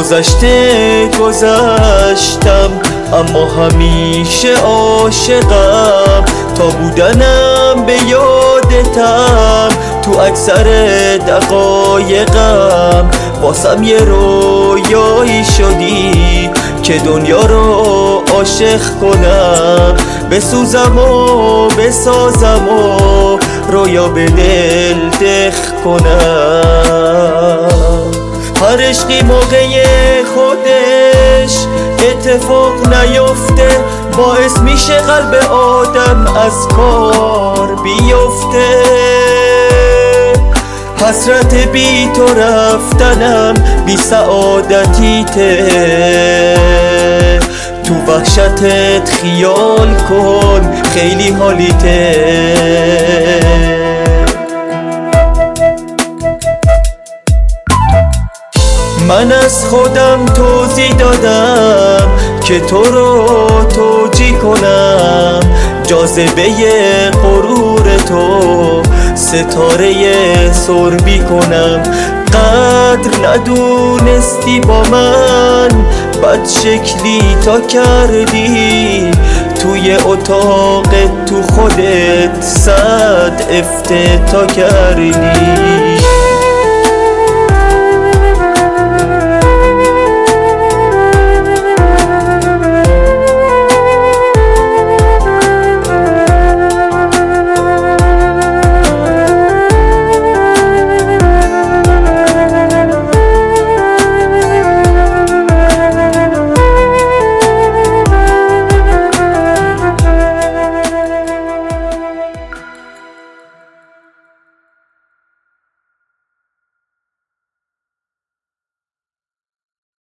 گذشتم اما همیشه عاشقم، تا بودنم به یادتم تو اکثر دقایقم. واسم یه رویایی شدی که دنیا رو عاشق کنم، بسوزم و بسازم و رویا به دل دخ کنم. هر عشقی موقع خودش اتفاق نیفته، باعث میشه قلب آدم از کار بیفته. حسرت بی تو رفتنم بی سعادتیته، تو وحشتت خیال کن خیلی حالیته. من از خودم توضیح دادم که تو رو توجیه کنم، جاذبه غرور تو ستاره سربی کنم. قدر ندونستی با من بد شکلی تا کردی، توی اتاقت تو خودت صد افتتا کردی.